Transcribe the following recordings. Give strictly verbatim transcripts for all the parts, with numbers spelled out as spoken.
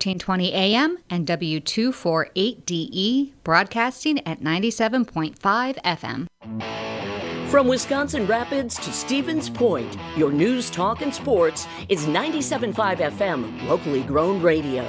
thirteen twenty A M and W two forty-eight D E, broadcasting at ninety-seven point five F M. From Wisconsin Rapids to Stevens Point, your news, talk, and sports is ninety-seven point five F M, locally grown radio.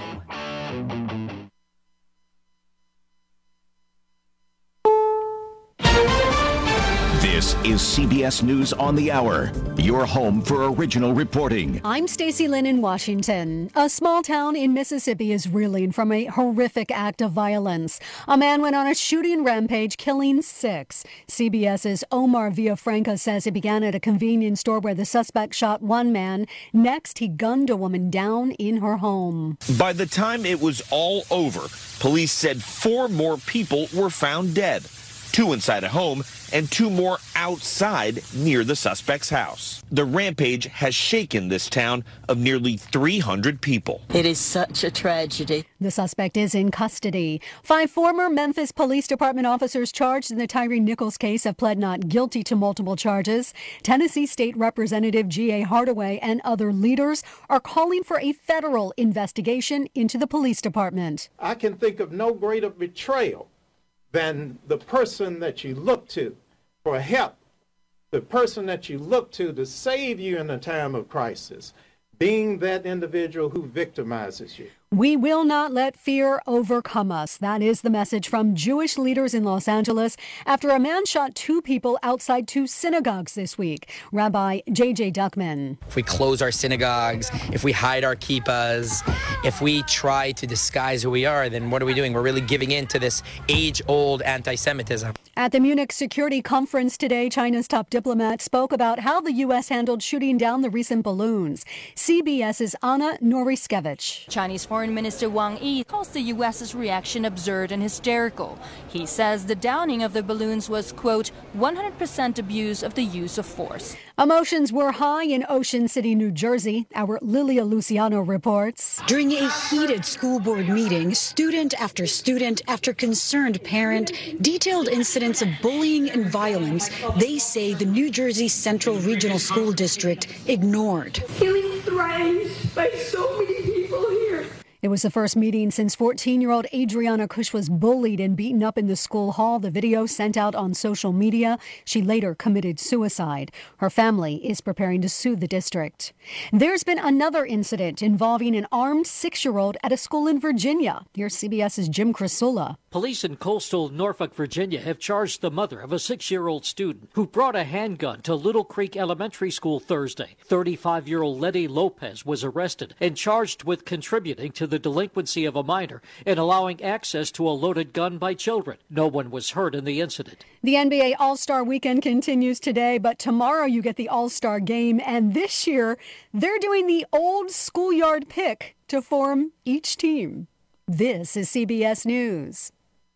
This is C B S News on the Hour, your home for original reporting. I'm Stacey Lynn in Washington. A small town in Mississippi is reeling from a horrific act of violence. A man went on a shooting rampage, killing six. CBS's Omar Villafranca says it began at a convenience store where the suspect shot one man. Next, he gunned a woman down in her home. By the time it was all over, police said four more people were found dead. Two inside a home and two more outside near the suspect's house. The rampage has shaken this town of nearly three hundred people. It is such a tragedy. The suspect is in custody. Five former Memphis Police Department officers charged in the Tyree Nichols case have pled not guilty to multiple charges. Tennessee State Representative G A Hardaway and other leaders are calling for a federal investigation into the police department. I can think of no greater betrayal than the person that you look to for help, the person that you look to to save you in a time of crisis, being that individual who victimizes you. We will not let fear overcome us. That is the message from Jewish leaders in Los Angeles after a man shot two people outside two synagogues this week. Rabbi J J Duckman. If we close our synagogues, if we hide our kippahs, if we try to disguise who we are, then what are we doing? We're really giving in to this age-old anti-Semitism. At the Munich Security Conference today, China's top diplomat spoke about how the U S handled shooting down the recent balloons. CBS's Anna Noriskevich. Chinese Foreign Minister Wang Yi calls the U S's reaction absurd and hysterical. He says the downing of the balloons was, quote, one hundred percent abuse of the use of force. Emotions were high in Ocean City, New Jersey. Our Lilia Luciano reports. During a heated school board meeting, student after student after concerned parent detailed incidents of bullying and violence they say the New Jersey Central Regional School District ignored. Feeling threatened by so many people here. It was the first meeting since fourteen-year-old Adriana Kush was bullied and beaten up in the school hall. The video sent out on social media. She later committed suicide. Her family is preparing to sue the district. There's been another incident involving an armed six-year-old at a school in Virginia. Here's CBS's Jim Crisula. Police in coastal Norfolk, Virginia have charged the mother of a six-year-old student who brought a handgun to Little Creek Elementary School Thursday. thirty-five-year-old Letty Lopez was arrested and charged with contributing to the delinquency of a minor and allowing access to a loaded gun by children. No one was hurt in the incident. The N B A All-Star Weekend continues today, but tomorrow you get the All-Star Game, and this year they're doing the old schoolyard pick to form each team. This is C B S News.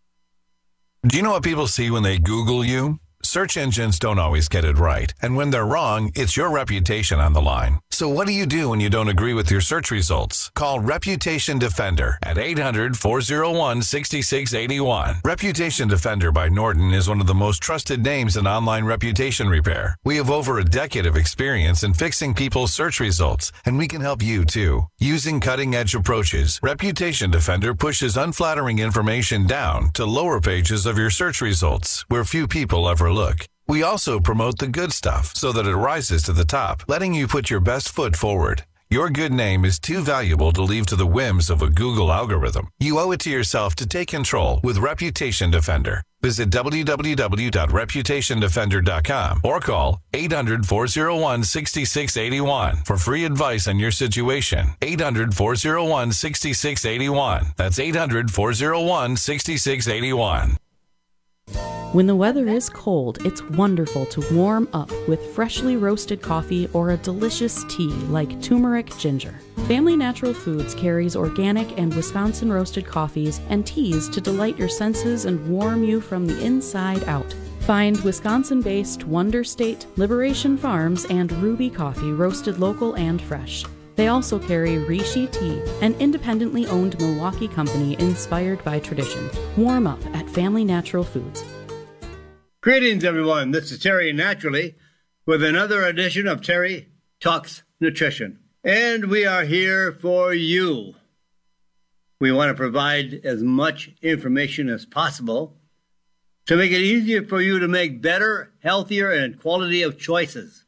Do you know what people see when they Google you? Search engines don't always get it right. And when they're wrong, it's your reputation on the line. So what do you do when you don't agree with your search results? Call Reputation Defender at eight hundred, four oh one, six six eight one. Reputation Defender by Norton is one of the most trusted names in online reputation repair. We have over a decade of experience in fixing people's search results, and we can help you too. Using cutting-edge approaches, Reputation Defender pushes unflattering information down to lower pages of your search results, where few people ever look. We also promote the good stuff so that it rises to the top, letting you put your best foot forward. Your good name is too valuable to leave to the whims of a Google algorithm. You owe it to yourself to take control with Reputation Defender. Visit w w w dot reputation defender dot com or call eight hundred, four oh one, six six eight one for free advice on your situation. eight hundred, four oh one, six six eight one. That's eight hundred, four oh one, six six eight one. When the weather is cold, it's wonderful to warm up with freshly roasted coffee or a delicious tea like turmeric ginger. Family Natural Foods carries organic and Wisconsin roasted coffees and teas to delight your senses and warm you from the inside out. Find Wisconsin-based Wonder State, Liberation Farms, and Ruby Coffee roasted local and fresh. They also carry Rishi Tea, an independently owned Milwaukee company inspired by tradition. Warm up at Family Natural Foods. Greetings, everyone. This is Terry Naturally with another edition of Terry Talks Nutrition. And we are here for you. we want to provide as much information as possible to make it easier for you to make better, healthier, and quality of choices.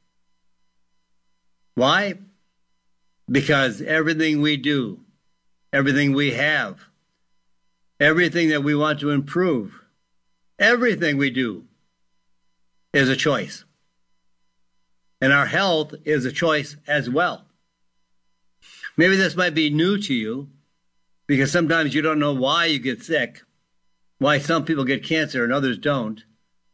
Why? Because everything we do, everything we have, everything that we want to improve, everything we do is a choice. And our health is a choice as well. Maybe this might be new to you because sometimes you don't know why you get sick, why some people get cancer and others don't.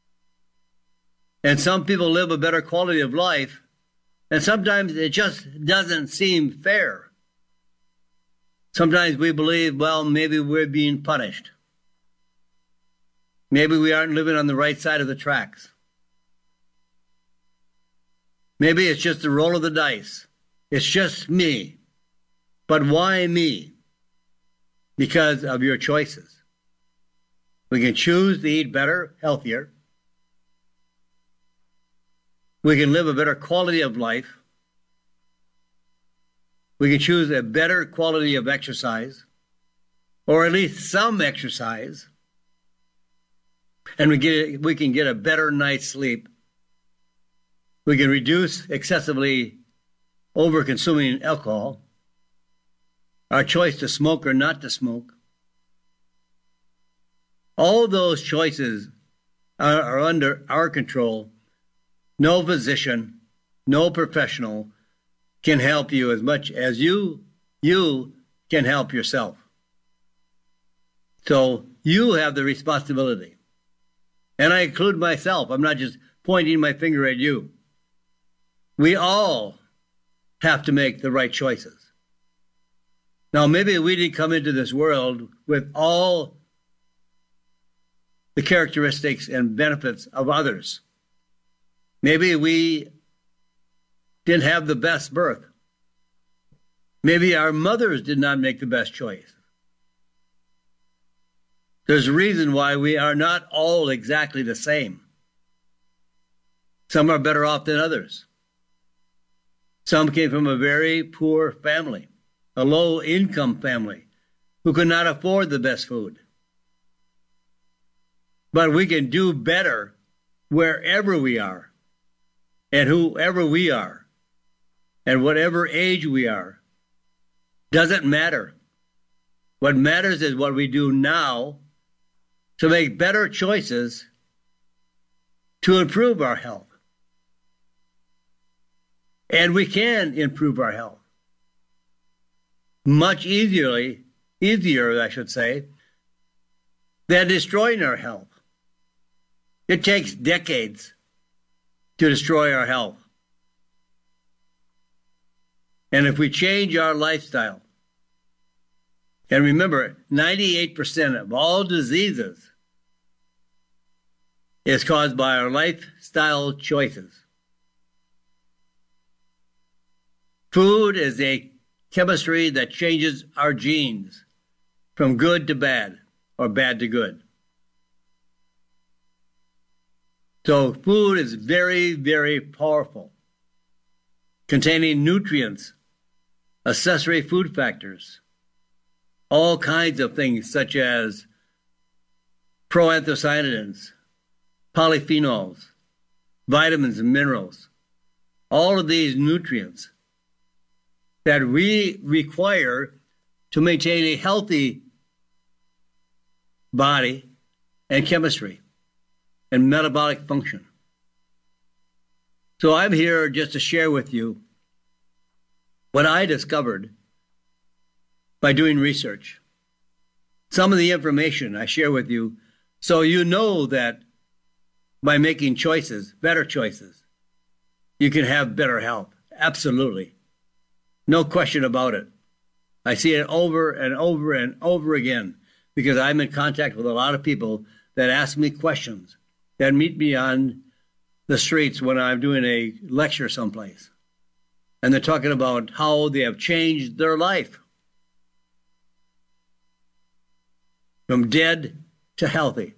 And some people live a better quality of life, and sometimes it just doesn't seem fair. Sometimes we believe, well, maybe we're being punished. Maybe we aren't living on the right side of the tracks. Maybe it's just a roll of the dice. It's just me. But why me? Because of your choices. We can choose to eat better, healthier. We can live a better quality of life. We can choose a better quality of exercise, or at least some exercise. And we get we can get a better night's sleep. We can reduce excessively over-consuming alcohol. Our choice to smoke or not to smoke. All those choices are, are under our control. No physician, no professional can help you as much as you, you can help yourself. So you have the responsibility. And I include myself. I'm not just pointing my finger at you. We all have to make the right choices. Now, maybe we didn't come into this world with all the characteristics and benefits of others. Maybe we didn't have the best birth. Maybe our mothers did not make the best choice. There's a reason why we are not all exactly the same. Some are better off than others. Some came from a very poor family, a low-income family, who could not afford the best food. But we can do better wherever we are, and whoever we are, and whatever age we are. Doesn't matter. What matters is what we do now to make better choices to improve our health. And we can improve our health. Much easily, easier, I should say, than destroying our health. It takes decades to destroy our health. And if we change our lifestyle, and remember, ninety-eight percent of all diseases is caused by our lifestyle choices. Food is a chemistry that changes our genes from good to bad or bad to good. So food is very, very powerful, containing nutrients, accessory food factors, all kinds of things such as proanthocyanidins, polyphenols, vitamins and minerals, all of these nutrients that we require to maintain a healthy body and chemistry and metabolic function. So I'm here just to share with you what I discovered by doing research. Some of the information I share with you so you know that by making choices, better choices, you can have better health. Absolutely. No question about it. I see it over and over and over again because I'm in contact with a lot of people that ask me questions, that meet me on the streets when I'm doing a lecture someplace. And they're talking about how they have changed their life from dead to healthy.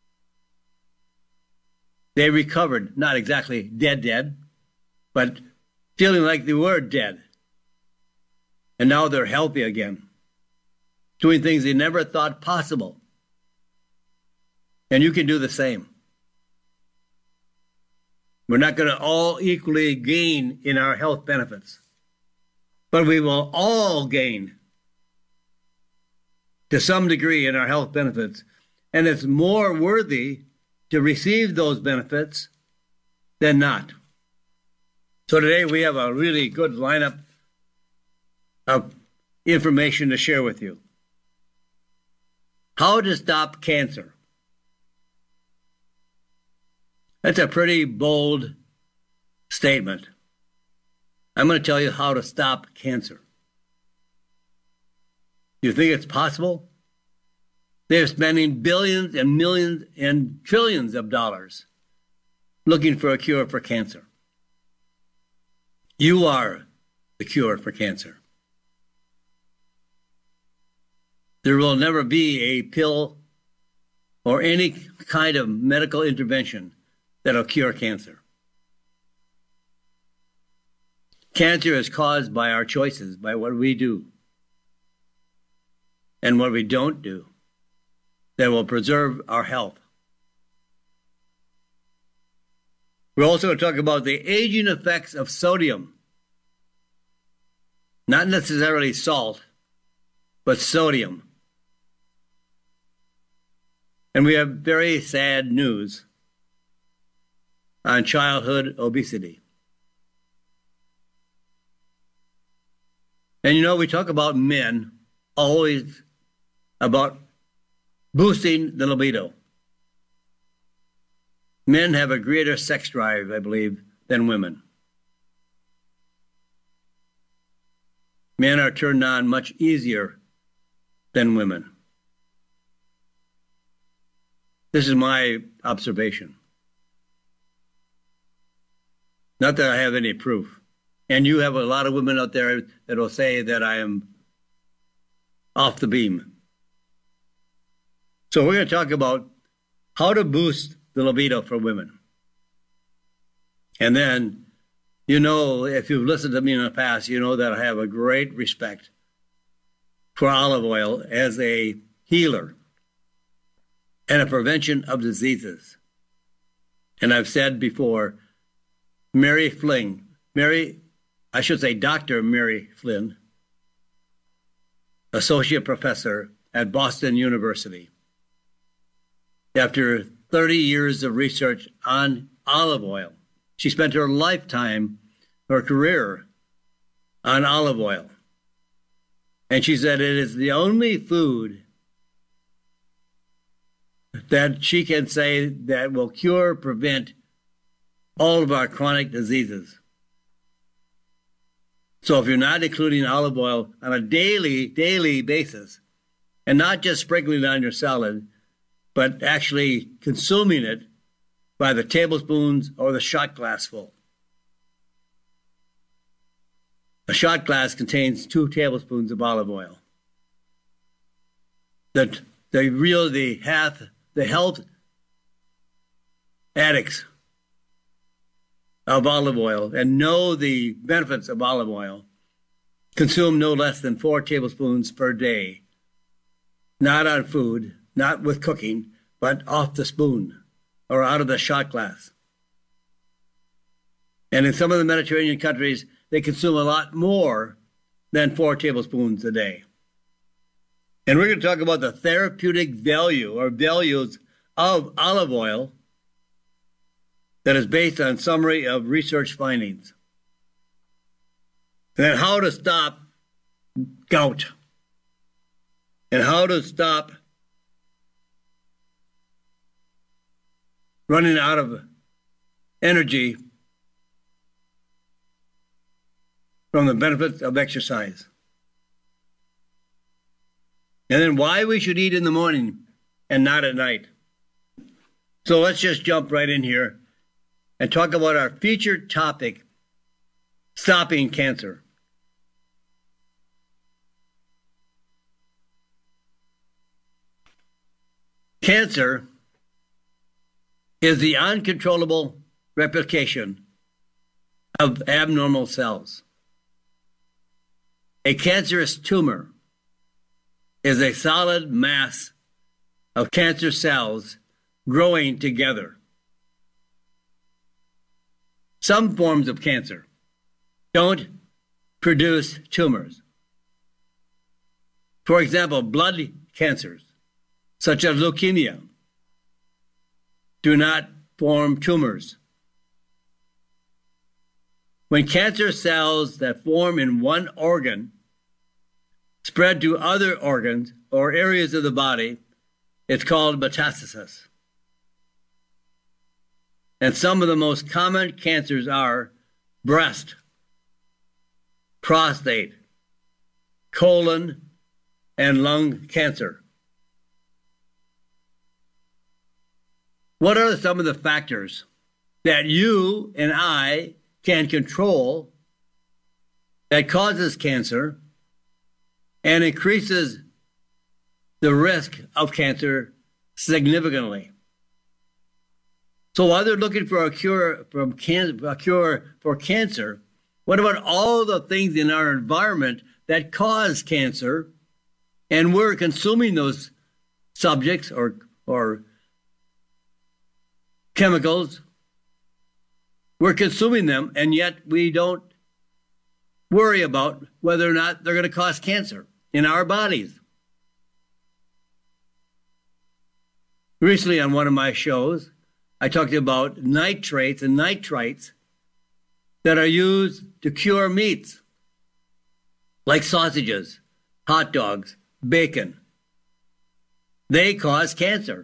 They recovered, not exactly dead dead, but feeling like they were dead. And now they're healthy again. doing things they never thought possible. And you can do the same. We're not going to all equally gain in our health benefits, but we will all gain to some degree in our health benefits. And it's more worthy to receive those benefits than not. So today we have a really good lineup of information to share with you. How to stop cancer. That's a pretty bold statement. I'm going to tell you how to stop cancer. You think it's possible? They're spending billions and millions and trillions of dollars looking for a cure for cancer. You are the cure for cancer. There will never be a pill or any kind of medical intervention that'll cure cancer. Cancer is caused by our choices, by what we do and what we don't do that will preserve our health. We're also going to talk about the aging effects of sodium. Not necessarily salt, but sodium. And we have very sad news on childhood obesity. And you know, we talk about men always about boosting the libido. Men have a greater sex drive, I believe, than women. Men are turned on much easier than women. This is my observation. Not that I have any proof. And you have a lot of women out there that will say that I am off the beam. So we're going to talk about how to boost the libido for women. And then, you know, if you've listened to me in the past, you know that I have a great respect for olive oil as a healer and a prevention of diseases. And I've said before, Mary Flynn, Mary, I should say Doctor Mary Flynn, associate professor at Boston University. After thirty years of research on olive oil, she spent her lifetime, her career, on olive oil. And she said it is the only food that she can say that will cure, prevent all of our chronic diseases. So if you're not including olive oil on a daily, daily basis, and not just sprinkling it on your salad, but actually consuming it by the tablespoons or the shot glass full. A shot glass contains two tablespoons of olive oil. The, the real, the health, the health addicts of olive oil and know the benefits of olive oil consume no less than four tablespoons per day, not on food, not with cooking, but off the spoon or out of the shot glass. And in some of the Mediterranean countries, they consume a lot more than four tablespoons a day. And we're going to talk about the therapeutic value or values of olive oil that is based on summary of research findings. And then how to stop gout and how to stop running out of energy from the benefits of exercise. And then why we should eat in the morning and not at night. So let's just jump right in here and talk about our featured topic, stopping cancer. Cancer is the uncontrollable replication of abnormal cells. A cancerous tumor is a solid mass of cancer cells growing together. Some forms of cancer don't produce tumors. For example, blood cancers, such as leukemia, do not form tumors. When cancer cells that form in one organ spread to other organs or areas of the body, it's called metastasis. And some of the most common cancers are breast, prostate, colon, and lung cancer. What are some of the factors that you and I can control that causes cancer and increases the risk of cancer significantly? So while they're looking for a cure from can- a cure for cancer, what about all the things in our environment that cause cancer, and we're consuming those subjects or or chemicals? We're consuming them, and yet we don't worry about whether or not they're going to cause cancer in our bodies. Recently on one of my shows, I talked about nitrates and nitrites that are used to cure meats, like sausages, hot dogs, bacon. They cause cancer.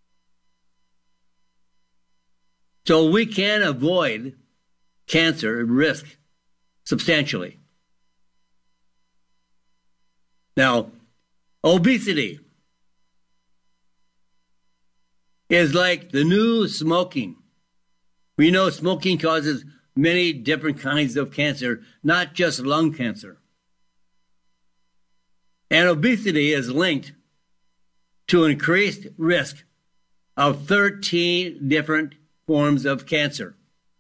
So we can avoid cancer risk substantially. Now, obesity is like the new smoking. We know smoking causes many different kinds of cancer, not just lung cancer. And obesity is linked to increased risk of thirteen different forms of cancer.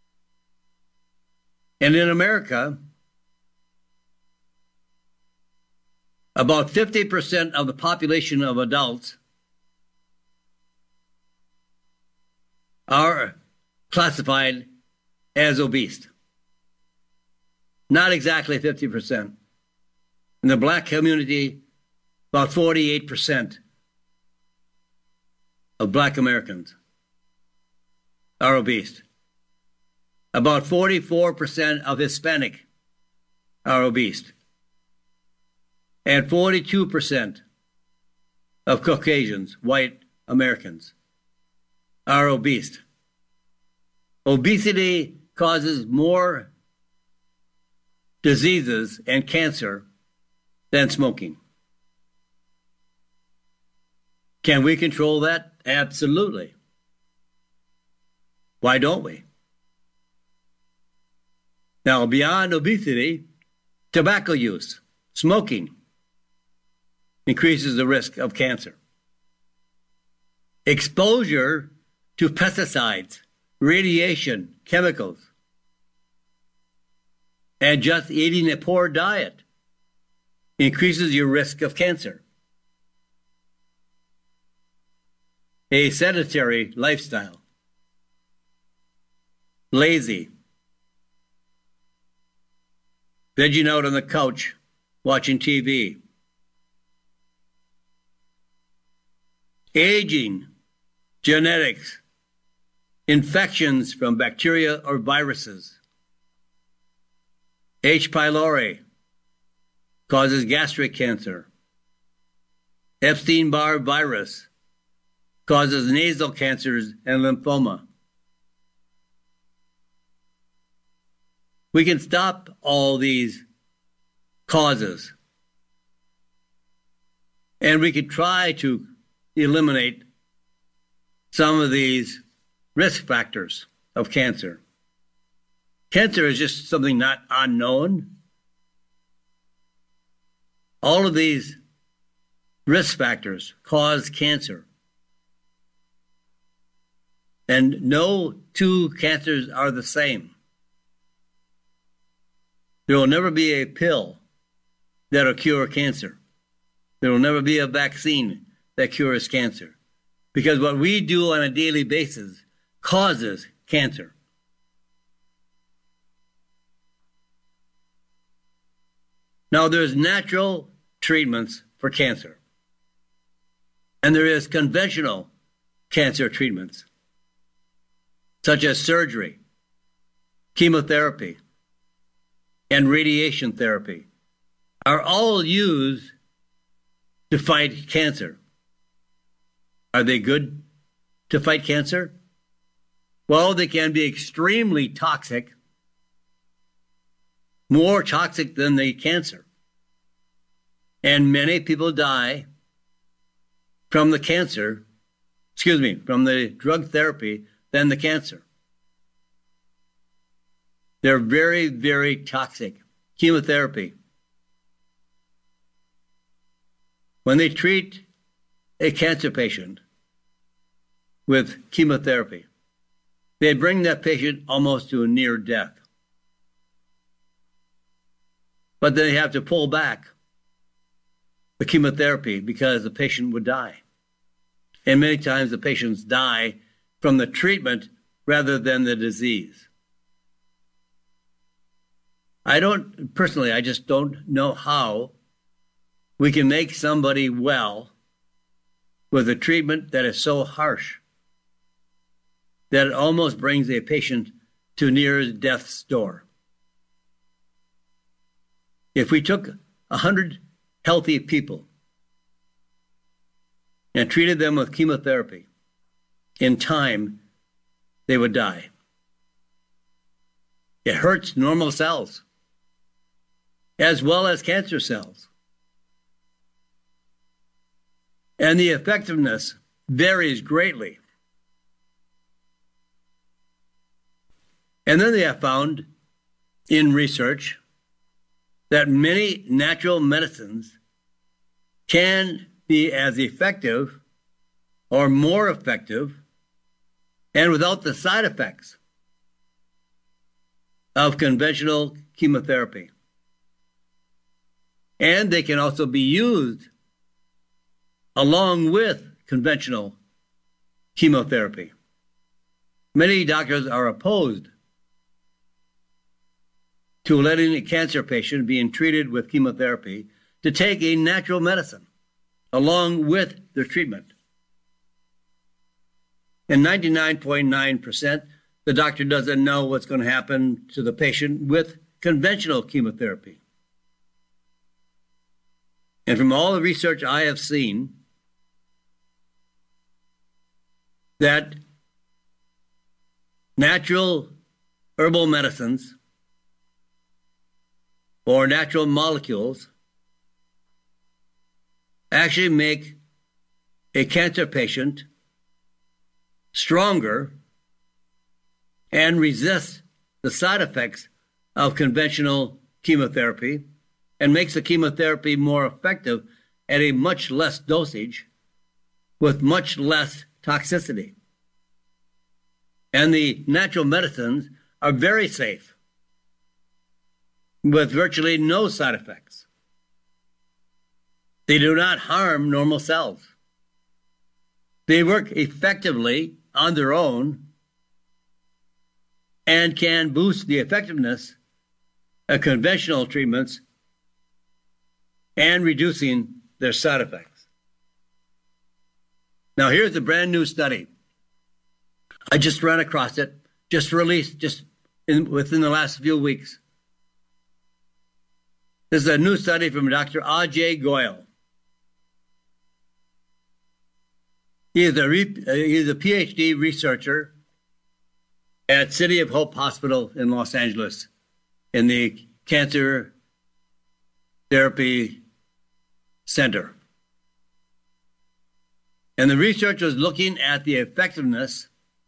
And in America, about fifty percent of the population of adults are classified as obese. Not exactly fifty percent. In the black community, about forty-eight percent of black Americans are obese. About forty-four percent of Hispanic are obese. And forty-two percent of Caucasians, white Americans, are obese. Obesity causes more diseases and cancer than smoking. Can we control that? Absolutely. Why don't we? Now, beyond obesity, tobacco use, smoking, increases the risk of cancer. Exposure to pesticides, radiation, chemicals, and just eating a poor diet increases your risk of cancer. A sedentary lifestyle, lazy, vegging out on the couch, watching T V, aging, genetics, infections from bacteria or viruses. H. pylori causes gastric cancer. Epstein-Barr virus causes nasal cancers and lymphoma. We can stop all these causes, and we could try to eliminate some of these risk factors of cancer. Cancer is just something not unknown. All of these risk factors cause cancer. And no two cancers are the same. There will never be a pill that'll cure cancer. There will never be a vaccine that cures cancer, because what we do on a daily basis causes cancer. Now, there's natural treatments for cancer, and there is conventional cancer treatments, such as surgery, chemotherapy, and radiation therapy, are all used to fight cancer. Are they good to fight cancer? Well, they can be extremely toxic, more toxic than the cancer. And many people die from the cancer, excuse me, from the drug therapy than the cancer. They're very, very toxic. Chemotherapy. When they treat a cancer patient with chemotherapy, they bring that patient almost to a near death. But they have to pull back the chemotherapy because the patient would die. And many times the patients die from the treatment rather than the disease. I don't, personally, I just don't know how we can make somebody well with a treatment that is so harsh that it almost brings a patient to near death's door. If we took one hundred healthy people and treated them with chemotherapy, in time, they would die. It hurts normal cells as well as cancer cells. And the effectiveness varies greatly. And then they have found in research that many natural medicines can be as effective or more effective and without the side effects of conventional chemotherapy. And they can also be used along with conventional chemotherapy. Many doctors are opposed to letting a cancer patient being treated with chemotherapy to take a natural medicine along with their treatment. And ninety-nine point nine percent, the doctor doesn't know what's going to happen to the patient with conventional chemotherapy. And from all the research I have seen, that natural herbal medicines or natural molecules actually make a cancer patient stronger and resist the side effects of conventional chemotherapy and makes the chemotherapy more effective at a much less dosage with much less toxicity. And the natural medicines are very safe with virtually no side effects. They do not harm normal cells. They work effectively on their own and can boost the effectiveness of conventional treatments and reducing their side effects. Now, here's a brand new study. I just ran across it, just released just in, within the last few weeks. This is a new study from Doctor Ajay Goyal. He is a, re, he is a PhD researcher at City of Hope Hospital in Los Angeles in the Cancer Therapy Center. And the research was looking at the effectiveness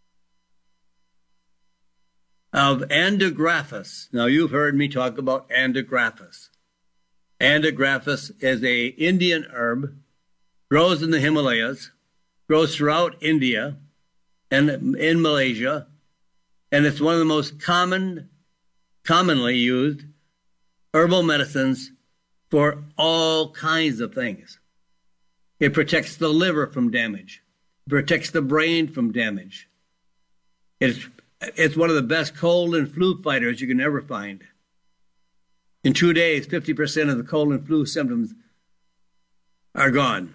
of Andrographis. Now, you've heard me talk about Andrographis. Andrographis is an Indian herb, grows in the Himalayas, grows throughout India and in Malaysia, and it's one of the most common, commonly used herbal medicines for all kinds of things. It protects the liver from damage. It protects the brain from damage. It's, it's one of the best cold and flu fighters you can ever find. In two days, fifty percent of the cold and flu symptoms are gone.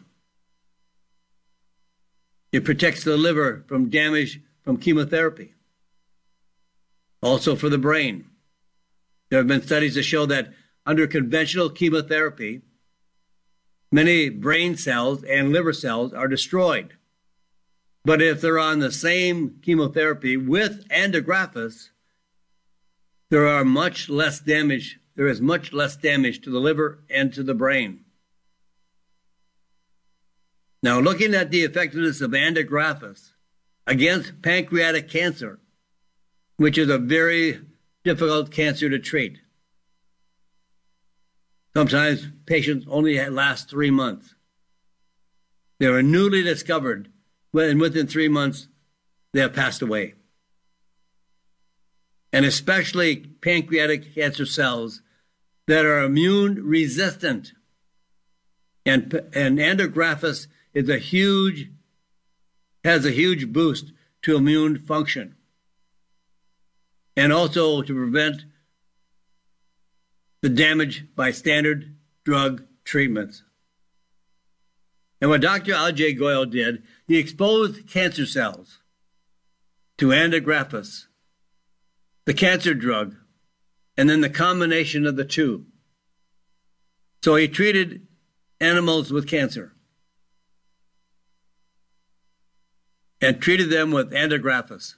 It protects the liver from damage from chemotherapy. Also for the brain. There have been studies that show that under conventional chemotherapy, many brain cells and liver cells are destroyed. But if they're on the same chemotherapy with anagrafis, there are much less damage. There is much less damage to the liver and to the brain. Now, looking at the effectiveness of anagrafis against pancreatic cancer, which is a very difficult cancer to treat. Sometimes patients only last three months. They were newly discovered, and within three months, they have passed away. And especially pancreatic cancer cells that are immune resistant. And, and anagrafis is a huge, has a huge boost to immune function. And also to prevent the damage by standard drug treatments. And what Doctor Ajay Goyal did, he exposed cancer cells to anagrafis, the cancer drug, and then the combination of the two. So he treated animals with cancer and treated them with anagrafis.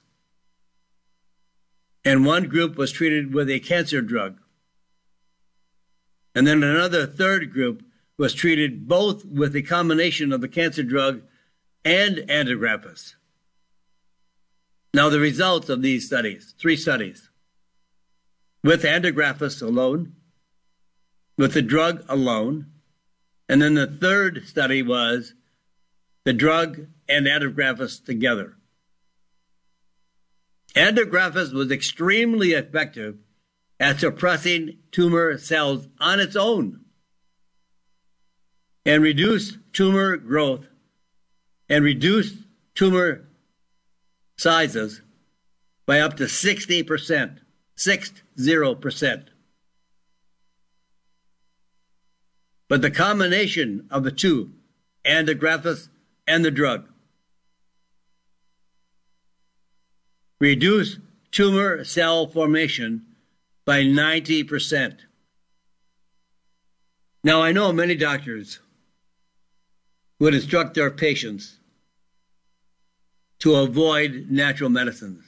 And one group was treated with a cancer drug. And then another third group was treated both with a combination of the cancer drug and anagrafis. Now the results of these studies, three studies, with anagrafis alone, with the drug alone, and then the third study was the drug and anagrafis together. Anagrafis was extremely effective at suppressing tumor cells on its own and reduced tumor growth and reduced tumor sizes by up to sixty percent, sixty percent. But the combination of the two, anagrafis and the drug, reduced tumor cell formation by ninety percent. Now, I know many doctors would instruct their patients to avoid natural medicines.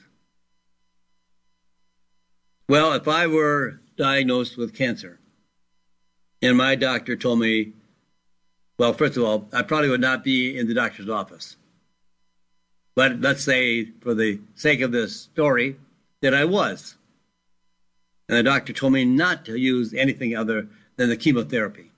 Well, if I were diagnosed with cancer and my doctor told me, well, first of all, I probably would not be in the doctor's office. But let's say, for the sake of this story, that I was. And the doctor told me not to use anything other than the chemotherapy.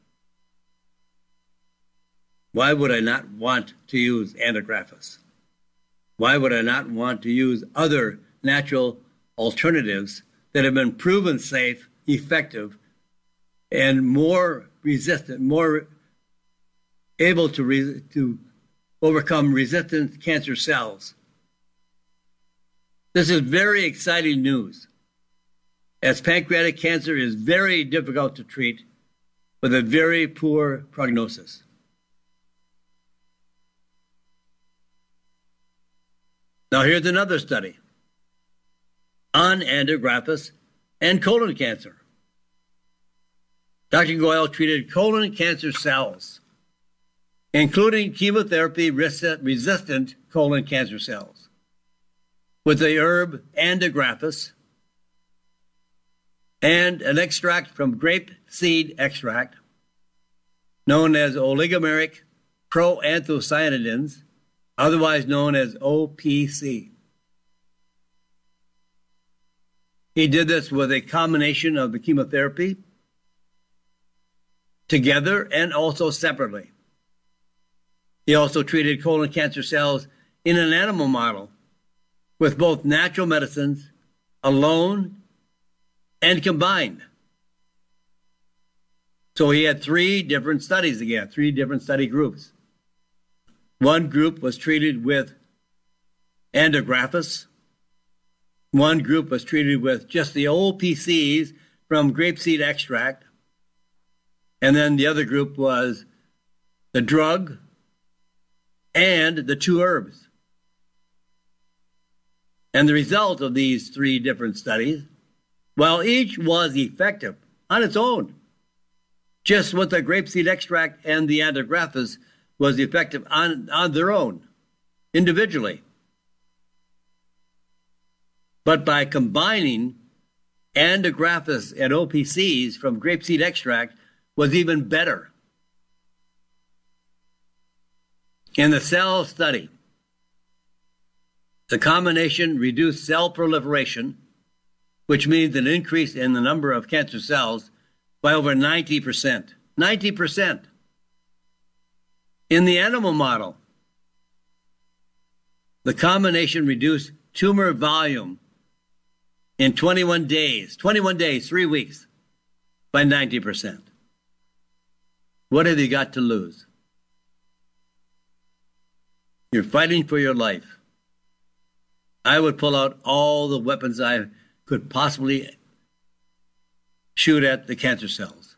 Why would I not want to use anagrafis? Why would I not want to use other natural alternatives that have been proven safe, effective, and more resistant, more able to, re- to overcome resistant cancer cells? This is very exciting news, as pancreatic cancer is very difficult to treat with a very poor prognosis. Now here's another study on anagrafis and colon cancer. Doctor Goyal treated colon cancer cells, including chemotherapy-resistant colon cancer cells, with the herb anagrafis and an extract from grape seed extract known as oligomeric proanthocyanidins, otherwise known as O P C. He did this with a combination of the chemotherapy together and also separately. He also treated colon cancer cells in an animal model with both natural medicines alone and combined. So he had three different studies again, three different study groups. One group was treated with Andographis. One group was treated with just the O P Cs from grapeseed extract. And then the other group was the drug and the two herbs. And the result of these three different studies, while each was effective on its own, just what the grapeseed extract and the Andographis was effective on, on their own, individually. But by combining Andographis and O P Cs from grapeseed extract was even better. In the cell study, the combination reduced cell proliferation, which means an increase in the number of cancer cells by over ninety percent. ninety percent. In the animal model, the combination reduced tumor volume in twenty-one days, twenty-one days, three weeks, by ninety percent. What have you got to lose? You're fighting for your life. I would pull out all the weapons I could possibly shoot at the cancer cells.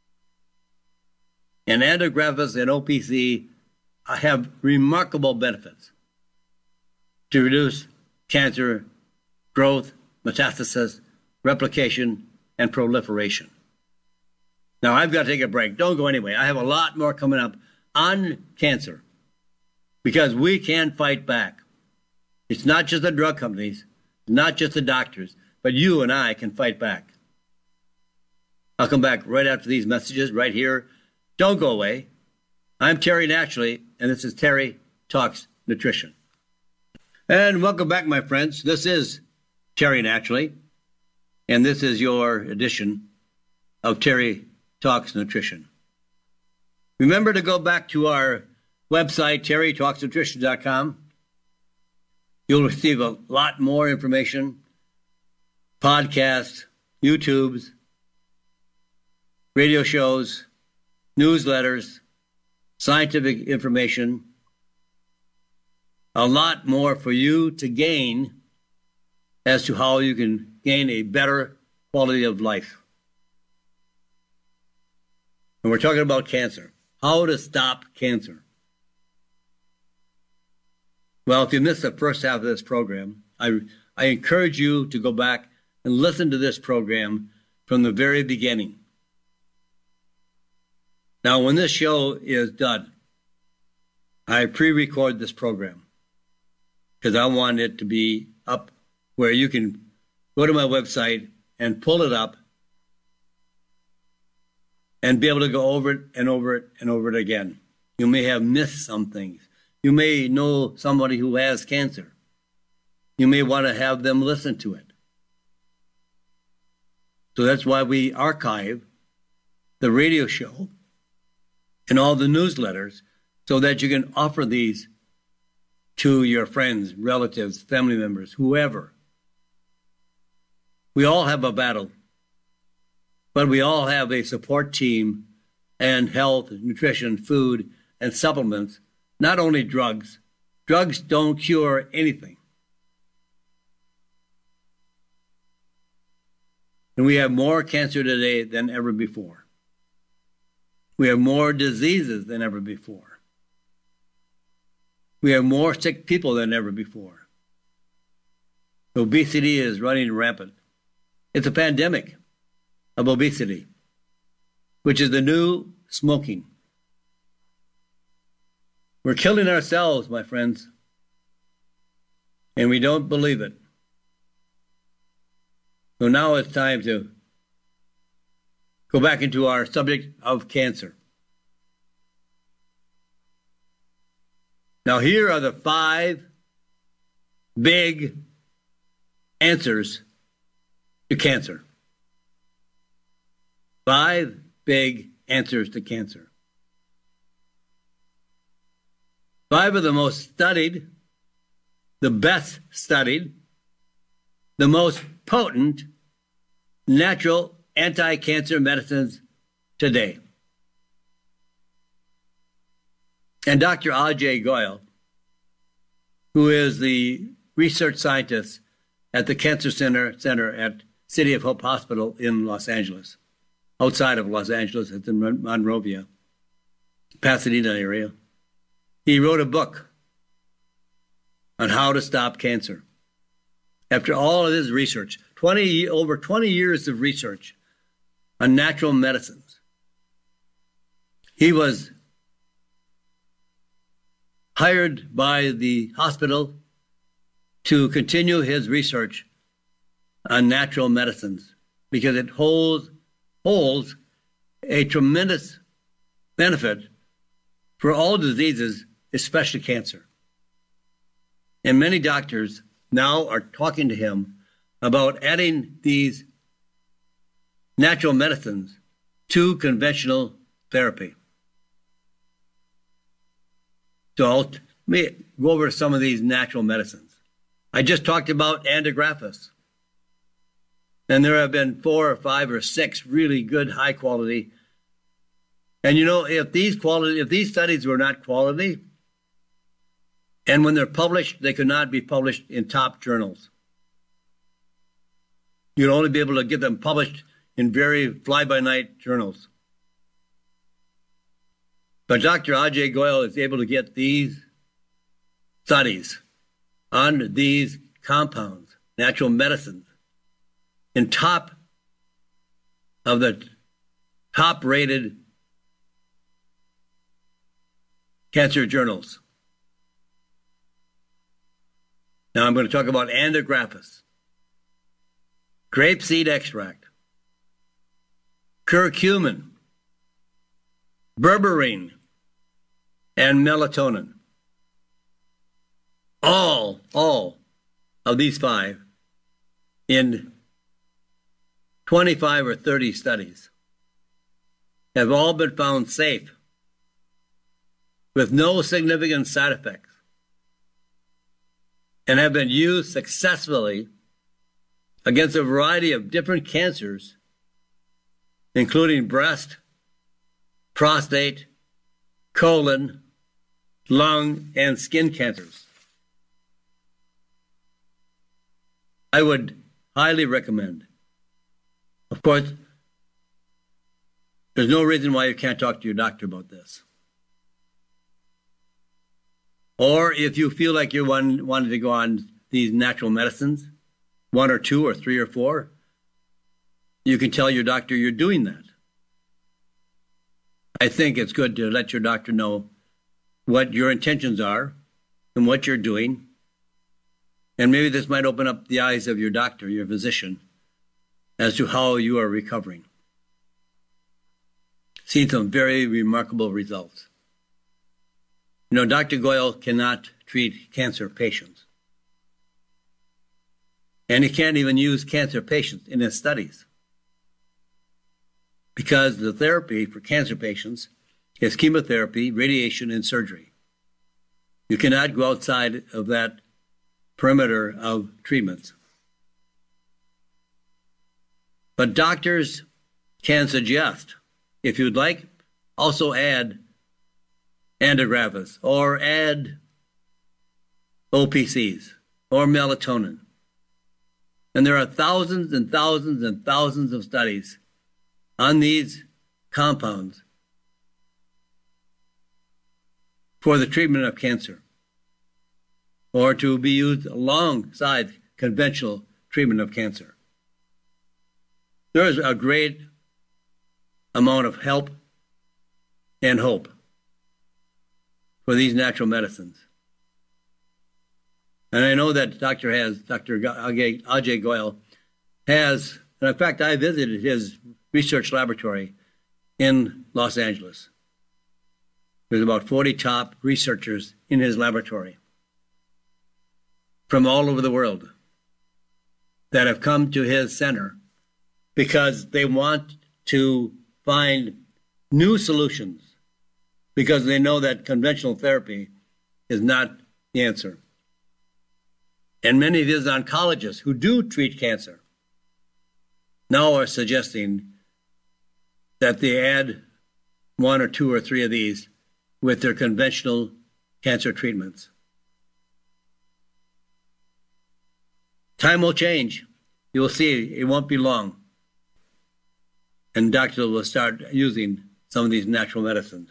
And Andographis and O P C have remarkable benefits to reduce cancer growth, metastasis, replication, and proliferation. Now, I've got to take a break. Don't go anyway. I have a lot more coming up on cancer because we can fight back. It's not just the drug companies, not just the doctors, but you and I can fight back. I'll come back right after these messages right here. Don't go away. I'm Terry Naturally, and this is Terry Talks Nutrition. And welcome back, my friends. This is Terry Naturally, and this is your edition of Terry Talks Nutrition. Remember to go back to our website, terry talks nutrition dot com. You'll receive a lot more information, podcasts, YouTubes, radio shows, newsletters, scientific information, a lot more for you to gain as to how you can gain a better quality of life. And we're talking about cancer, how to stop cancer. Well, if you missed the first half of this program, I, I encourage you to go back and listen to this program from the very beginning. Now, when this show is done, I pre-record this program because I want it to be up where you can go to my website and pull it up and be able to go over it and over it and over it again. You may have missed some things. You may know somebody who has cancer. You may want to have them listen to it. So that's why we archive the radio show and all the newsletters so that you can offer these to your friends, relatives, family members, whoever. We all have a battle, but we all have a support team and health, nutrition, food, and supplements. Not only drugs. Drugs don't cure anything. And we have more cancer today than ever before. We have more diseases than ever before. We have more sick people than ever before. Obesity is running rampant. It's a pandemic of obesity, which is the new smoking. We're killing ourselves, my friends, and we don't believe it. So now it's time to go back into our subject of cancer. Now, here are the five big answers to cancer. Five big answers to cancer. Five of the most studied, the best studied, the most potent natural anti-cancer medicines today. And Doctor Ajay Goyal, who is the research scientist at the Cancer Center, Center at City of Hope Hospital in Los Angeles, outside of Los Angeles, it's in Monrovia, Pasadena area. He wrote a book on how to stop cancer. After all of his research, twenty, over twenty years of research on natural medicines, he was hired by the hospital to continue his research on natural medicines because it holds, holds a tremendous benefit for all diseases, especially cancer. And many doctors now are talking to him about adding these natural medicines to conventional therapy. So I'll let me go over some of these natural medicines. I just talked about Andigraphis. And there have been four or five or six really good, high quality. And you know, if these quality, if these studies were not quality, and when they're published, they could not be published in top journals. You'd only be able to get them published in very fly-by-night journals. But Doctor Ajay Goyal is able to get these studies on these compounds, natural medicines, in top of the top-rated cancer journals. Now I'm going to talk about Andigraphis, grapeseed extract, curcumin, berberine, and melatonin. All, all of these five in twenty-five or thirty studies have all been found safe with no significant side effects and have been used successfully against a variety of different cancers, including breast, prostate, colon, lung, and skin cancers. I would highly recommend. Of course, there's no reason why you can't talk to your doctor about this. Or if you feel like you want, wanted to go on these natural medicines, one or two or three or four, you can tell your doctor you're doing that. I think it's good to let your doctor know what your intentions are and what you're doing. And maybe this might open up the eyes of your doctor, your physician, as to how you are recovering. Seen some very remarkable results. You know, Doctor Goyal cannot treat cancer patients. And he can't even use cancer patients in his studies, because the therapy for cancer patients is chemotherapy, radiation, and surgery. You cannot go outside of that perimeter of treatments. But doctors can suggest, if you'd like, also add Andigraphis or add O P Cs or melatonin. And there are thousands and thousands and thousands of studies on these compounds for the treatment of cancer, or to be used alongside conventional treatment of cancer. There is a great amount of help and hope for these natural medicines. And I know that Doctor has, Doctor Ajay Goyal has, and in fact, I visited his research laboratory in Los Angeles. There's about forty top researchers in his laboratory from all over the world that have come to his center because they want to find new solutions, because they know that conventional therapy is not the answer. And many of his oncologists who do treat cancer now are suggesting that they add one or two or three of these with their conventional cancer treatments. Time will change. You will see it won't be long. And doctors will start using some of these natural medicines.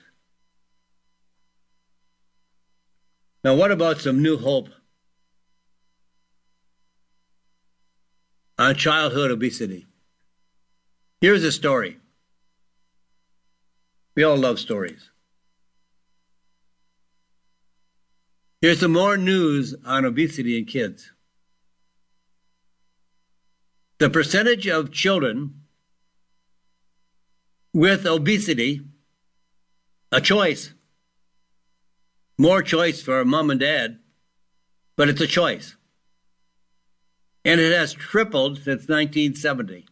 Now, what about some new hope on childhood obesity? Here's a story. We all love stories. Here's some more news on obesity in kids. The percentage of children with obesity, a choice, more choice for mom and dad, but it's a choice. And it has tripled since nineteen seventy.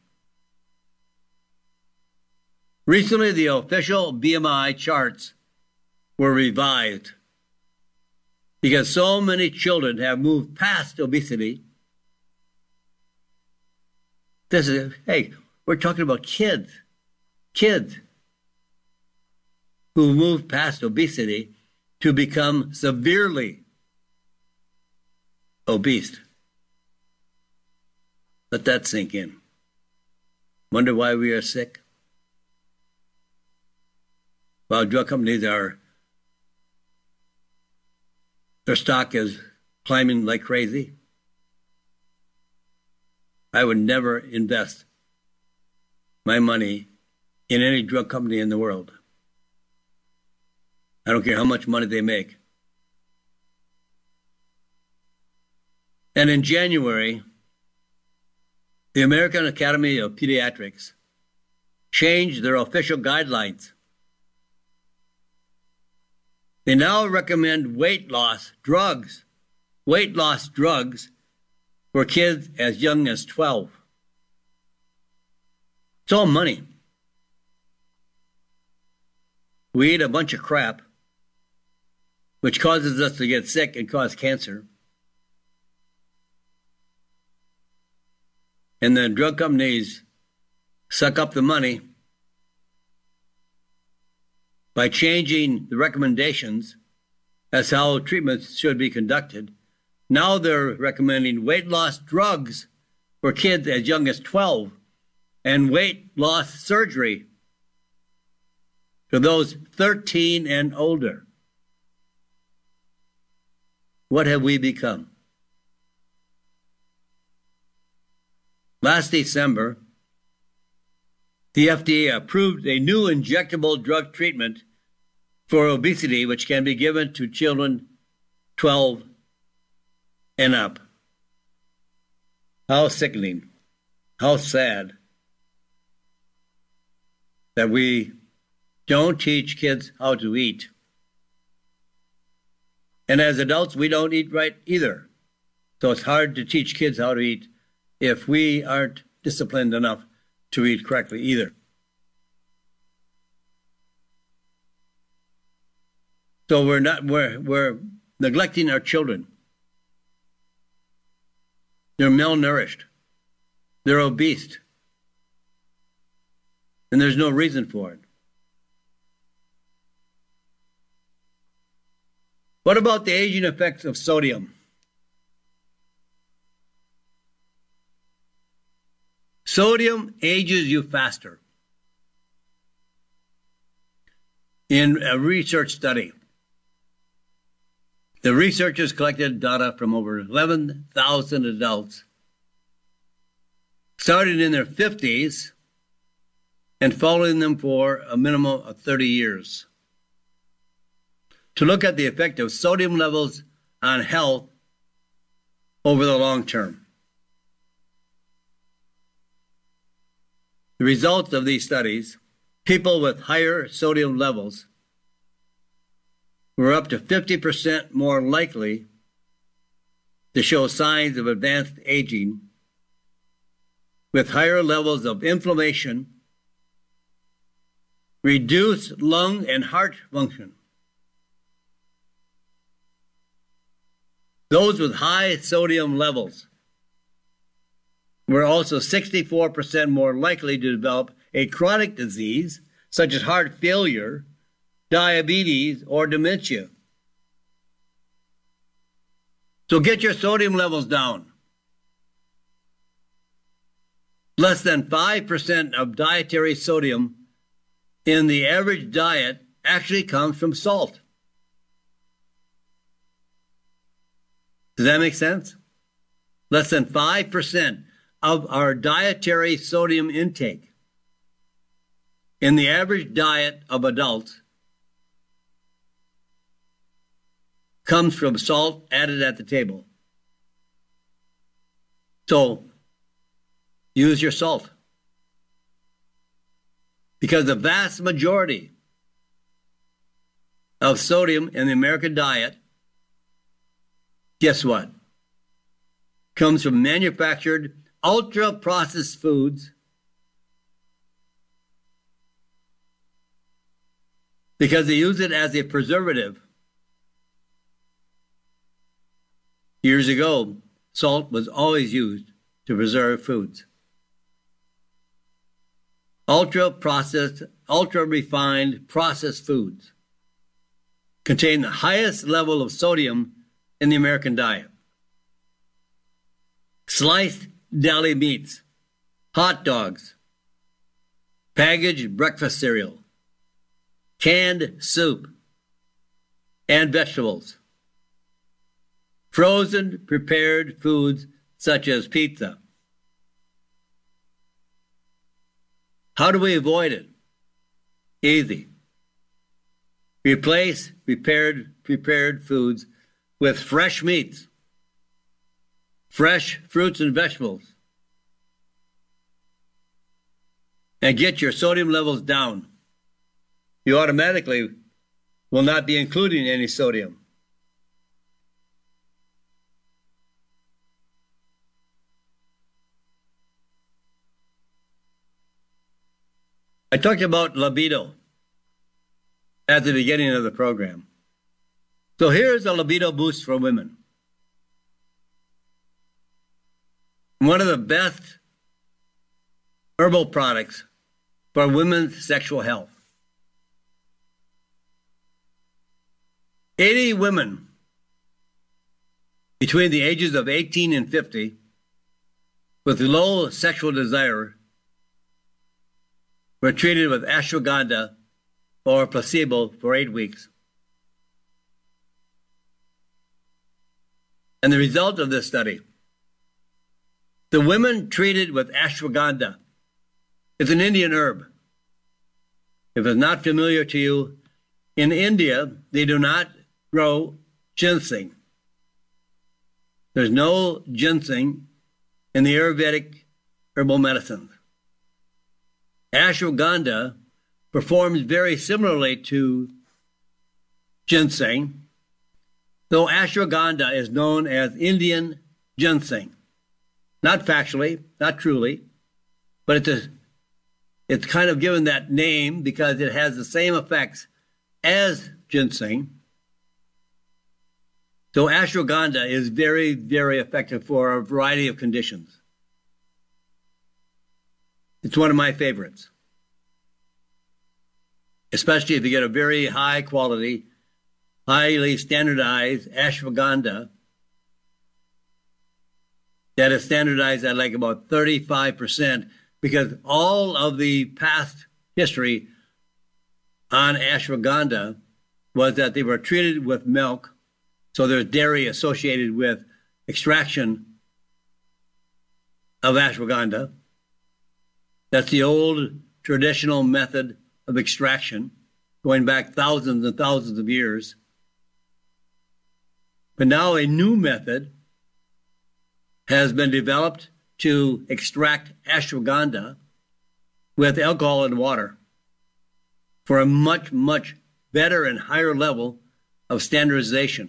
Recently, the official B M I charts were revised because so many children have moved past obesity. This is, hey, we're talking about kids, kids who moved past obesity to become severely obese. Let that sink in. Wonder why we are sick? While drug companies are, their stock is climbing like crazy. I would never invest my money in any drug company in the world. I don't care how much money they make. And in January, the American Academy of Pediatrics changed their official guidelines. They now recommend weight loss drugs, weight loss drugs for kids as young as twelve. It's all money. We eat a bunch of crap, which causes us to get sick and cause cancer. And the drug companies suck up the money by changing the recommendations as how treatments should be conducted. Now they're recommending weight loss drugs for kids as young as twelve and weight loss surgery for those thirteen and older. What have we become? Last December, the F D A approved a new injectable drug treatment for obesity, which can be given to children twelve and up. How sickening, how sad that we don't teach kids how to eat. And as adults, we don't eat right either. So it's hard to teach kids how to eat if we aren't disciplined enough to eat correctly either. So we're not we're we're neglecting our children. They're malnourished. They're obese. And there's no reason for it. What about the aging effects of sodium? Sodium ages you faster. In a research study, the researchers collected data from over eleven thousand adults, started in their fifties, and following them for a minimum of thirty years, to look at the effect of sodium levels on health over the long term. The results of these studies, people with higher sodium levels were up to fifty percent more likely to show signs of advanced aging, with higher levels of inflammation, reduced lung and heart function. Those with high sodium levels were also sixty-four percent more likely to develop a chronic disease, such as heart failure, diabetes, or dementia. So get your sodium levels down. Less than five percent of dietary sodium in the average diet actually comes from salt. Does that make sense? Less than five percent of our dietary sodium intake in the average diet of adults comes from salt added at the table. So, use your salt. Because the vast majority of sodium in the American diet, guess what? Comes from manufactured, ultra-processed foods because they use it as a preservative. Years ago, salt was always used to preserve foods. Ultra-processed, ultra-refined processed foods contain the highest level of sodium in the American diet. Sliced deli meats, hot dogs, packaged breakfast cereal, canned soup, and vegetables. Frozen prepared foods such as pizza. How do we avoid it? Easy. Replace prepared prepared foods with fresh meats, fresh fruits and vegetables, and get your sodium levels down. You automatically will not be including any sodium. I talked about libido at the beginning of the program. So here's a libido boost for women. One of the best herbal products for women's sexual health. eighty women between the ages of eighteen and fifty with low sexual desire were treated with ashwagandha or placebo for eight weeks. And the result of this study, the women treated with ashwagandha, it's an Indian herb. If it's not familiar to you, in India, they do not grow ginseng. There's no ginseng in the Ayurvedic herbal medicines. Ashwagandha performs very similarly to ginseng, though ashwagandha is known as Indian ginseng. Not factually, not truly, but it's, a, it's kind of given that name because it has the same effects as ginseng. So ashwagandha is very, very effective for a variety of conditions. It's one of my favorites, especially if you get a very high quality, highly standardized ashwagandha that is standardized at like about thirty-five percent, because all of the past history on ashwagandha was that they were treated with milk, so there's dairy associated with extraction of ashwagandha. That's the old traditional method of extraction, going back thousands and thousands of years. But now a new method has been developed to extract ashwagandha with alcohol and water for a much, much better and higher level of standardization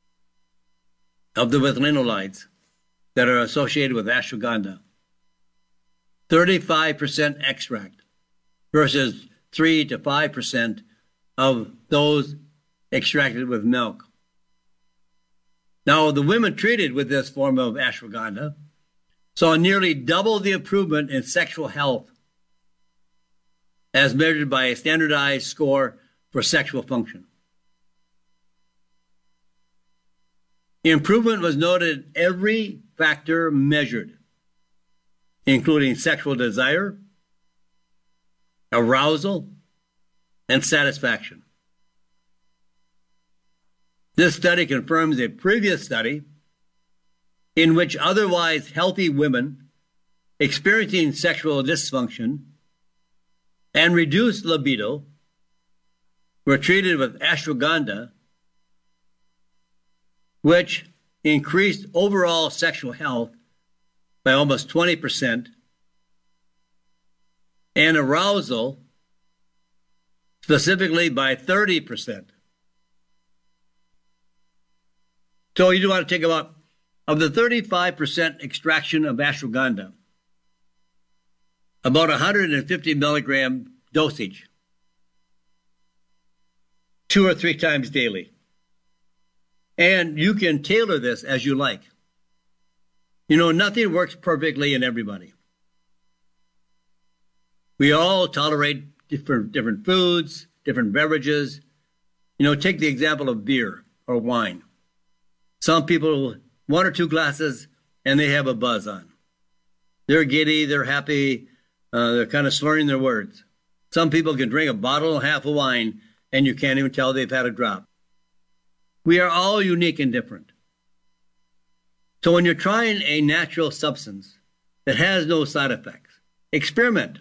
of the linolenides that are associated with ashwagandha. thirty-five percent extract versus three to five percent of those extracted with milk. Now, the women treated with this form of ashwagandha saw nearly double the improvement in sexual health as measured by a standardized score for sexual function. Improvement was noted in every factor measured, including sexual desire, arousal, and satisfaction. This study confirms a previous study in which otherwise healthy women experiencing sexual dysfunction and reduced libido were treated with ashwagandha, which increased overall sexual health by almost twenty percent and arousal specifically by thirty percent. So you do want to take about, of the thirty-five percent extraction of ashwagandha, about one hundred fifty milligram dosage, two or three times daily. And you can tailor this as you like. You know, nothing works perfectly in everybody. We all tolerate different, different foods, different beverages. You know, take the example of beer or wine. Some people, one or two glasses, and they have a buzz on. They're giddy, they're happy, uh, they're kind of slurring their words. Some people can drink a bottle and a half of wine, and you can't even tell they've had a drop. We are all unique and different. So when you're trying a natural substance that has no side effects, experiment.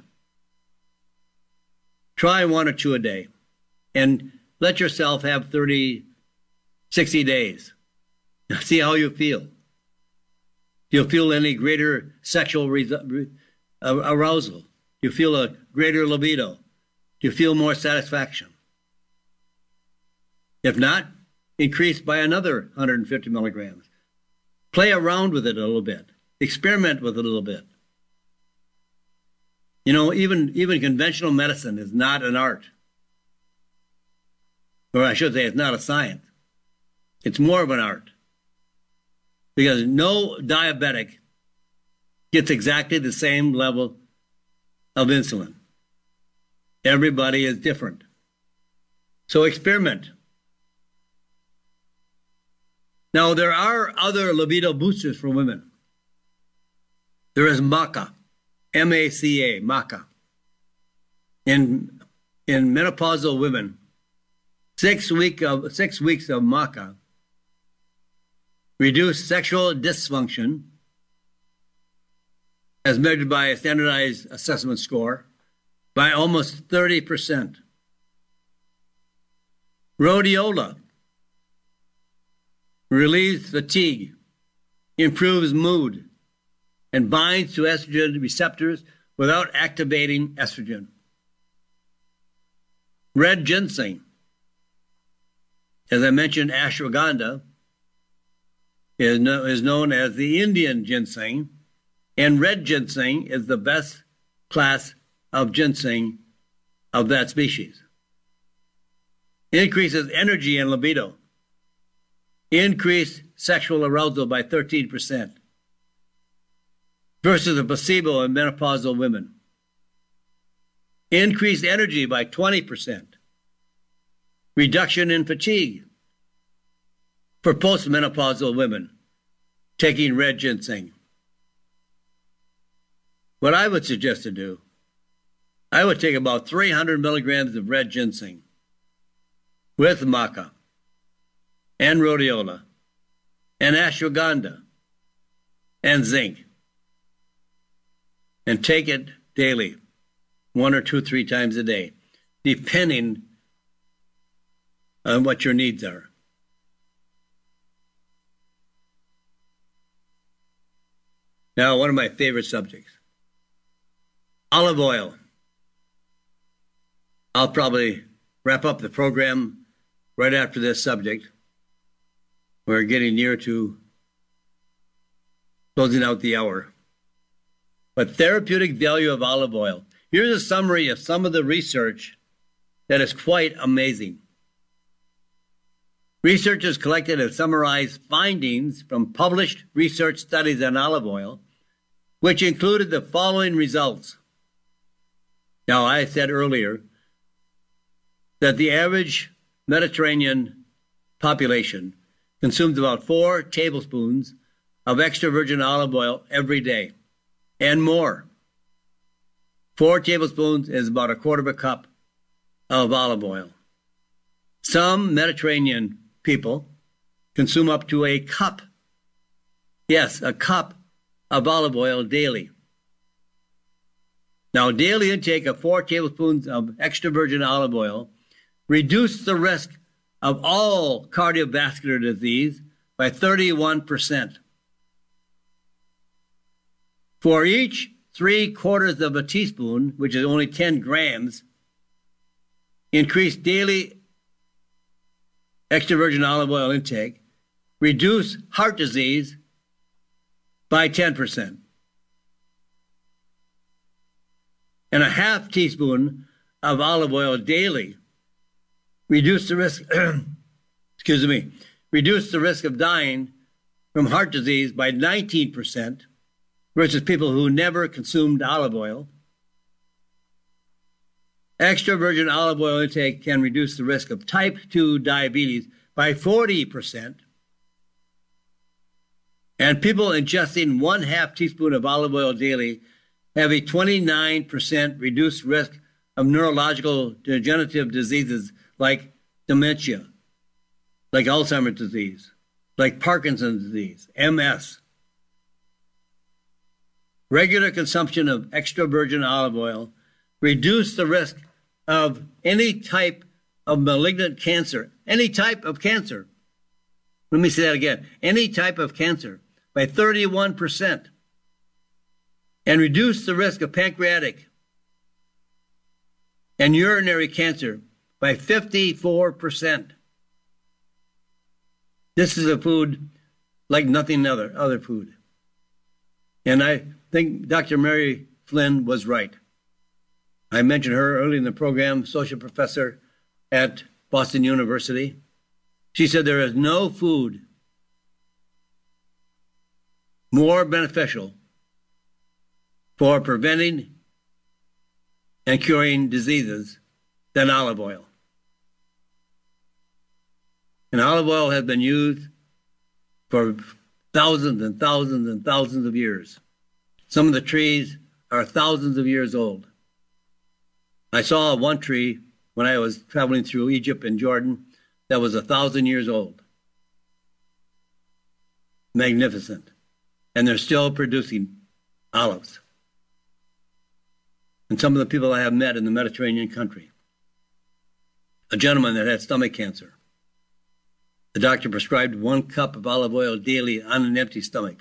Try one or two a day, and let yourself have thirty, sixty days. See how you feel. Do you feel any greater sexual resu- arousal? Do you feel a greater libido? Do you feel more satisfaction? If not, increase by another one hundred fifty milligrams. Play around with it a little bit. Experiment with it a little bit. You know, even, even conventional medicine is not an art. Or I should say it's not a science. It's more of an art. Because no diabetic gets exactly the same level of insulin. Everybody is different. So experiment. Now, there are other libido boosters for women. There is maca, M A C A, maca. In, in menopausal women, six, week of, six weeks of maca reduce sexual dysfunction as measured by a standardized assessment score by almost thirty percent. Rhodiola relieves fatigue, improves mood, and binds to estrogen receptors without activating estrogen. Red ginseng, as I mentioned, ashwagandha, is, no, is known as the Indian ginseng, and red ginseng is the best class of ginseng of that species. Increases energy and libido. Increased sexual arousal by thirteen percent versus a placebo in menopausal women. Increased energy by twenty percent. Reduction in fatigue for postmenopausal women taking red ginseng. What I would suggest to do, I would take about three hundred milligrams of red ginseng with maca and rhodiola and ashwagandha and zinc, and take it daily, one or two, three times a day, depending on what your needs are. Now, one of my favorite subjects, olive oil. I'll probably wrap up the program right after this subject. We're getting near to closing out the hour. But therapeutic value of olive oil. Here's a summary of some of the research that is quite amazing. Researchers collected and summarized findings from published research studies on olive oil, which included the following results. Now, I said earlier that the average Mediterranean population consumes about four tablespoons of extra virgin olive oil every day and more. Four tablespoons is about a quarter of a cup of olive oil. Some Mediterranean people consume up to a cup, yes, a cup of olive oil daily. Now, daily intake of four tablespoons of extra virgin olive oil reduces the risk of all cardiovascular disease by thirty-one percent. For each three quarters of a teaspoon, which is only ten grams, increase daily extra virgin olive oil intake, reduce heart disease by ten percent. And a half teaspoon of olive oil daily reduce the risk, excuse me, reduce the risk of dying from heart disease by nineteen percent versus people who never consumed olive oil. Extra virgin olive oil intake can reduce the risk of type two diabetes by forty percent. And people ingesting one half teaspoon of olive oil daily have a twenty-nine percent reduced risk of neurological degenerative diseases like dementia, like Alzheimer's disease, like Parkinson's disease, M S. Regular consumption of extra virgin olive oil reduces the risk of any type of malignant cancer, any type of cancer. Let me say that again, any type of cancer by thirty-one percent, and reduce the risk of pancreatic and urinary cancer by fifty-four percent. This is a food like nothing other, other food. And I think Doctor Mary Flynn was right. I mentioned her early in the program, associate professor at Boston University. She said there is no food more beneficial for preventing and curing diseases than olive oil. And olive oil has been used for thousands and thousands and thousands of years. Some of the trees are thousands of years old. I saw one tree when I was traveling through Egypt and Jordan that was a thousand years old. Magnificent. And they're still producing olives. And some of the people I have met in the Mediterranean country. A gentleman that had stomach cancer. The doctor prescribed one cup of olive oil daily on an empty stomach.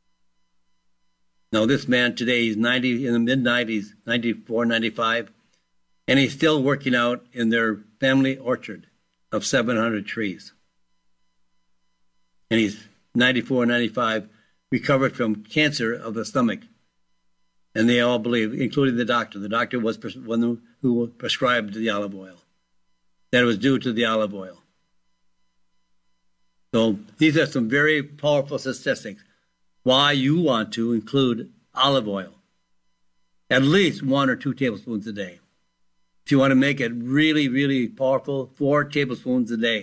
Now this man today, he's ninety, in the mid nineties, ninety-four, ninety-five, and he's still working out in their family orchard of seven hundred trees. And he's ninety-four, ninety-five, recovered from cancer of the stomach. And they all believe, including the doctor. The doctor was one who prescribed the olive oil, that it was due to the olive oil. So these are some very powerful statistics. Why you want to include olive oil, at least one or two tablespoons a day. If you want to make it really, really powerful, four tablespoons a day.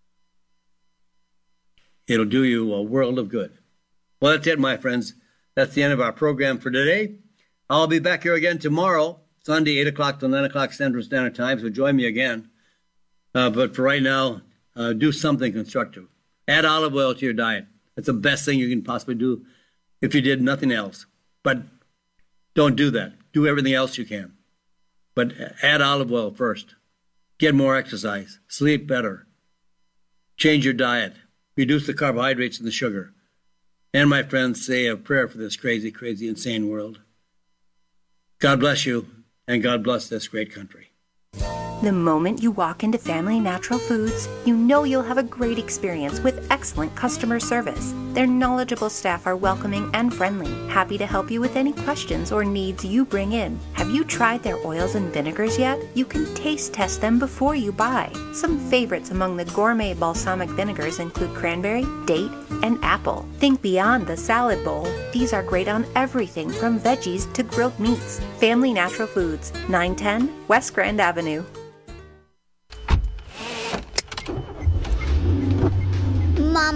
It'll do you a world of good. Well, that's it, my friends. That's the end of our program for today. I'll be back here again tomorrow, Sunday, eight o'clock to nine o'clock Central Standard Time, so join me again. Uh, but for right now, uh, do something constructive. Add olive oil to your diet. That's the best thing you can possibly do if you did nothing else. But don't do that. Do everything else you can. But add olive oil first. Get more exercise. Sleep better. Change your diet. Reduce the carbohydrates and the sugar. And my friends, say a prayer for this crazy, crazy, insane world. God bless you, and God bless this great country. The moment you walk into Family Natural Foods, you know you'll have a great experience with excellent customer service. Their knowledgeable staff are welcoming and friendly, happy to help you with any questions or needs you bring in. Have you tried their oils and vinegars yet? You can taste test them before you buy. Some favorites among the gourmet balsamic vinegars include cranberry, date, and apple. Think beyond the salad bowl. These are great on everything from veggies to grilled meats. Family Natural Foods, nine ten West Grand Avenue.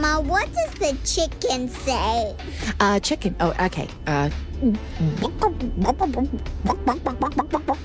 Mama, what does the chicken say? Uh, chicken. Oh, okay. Uh,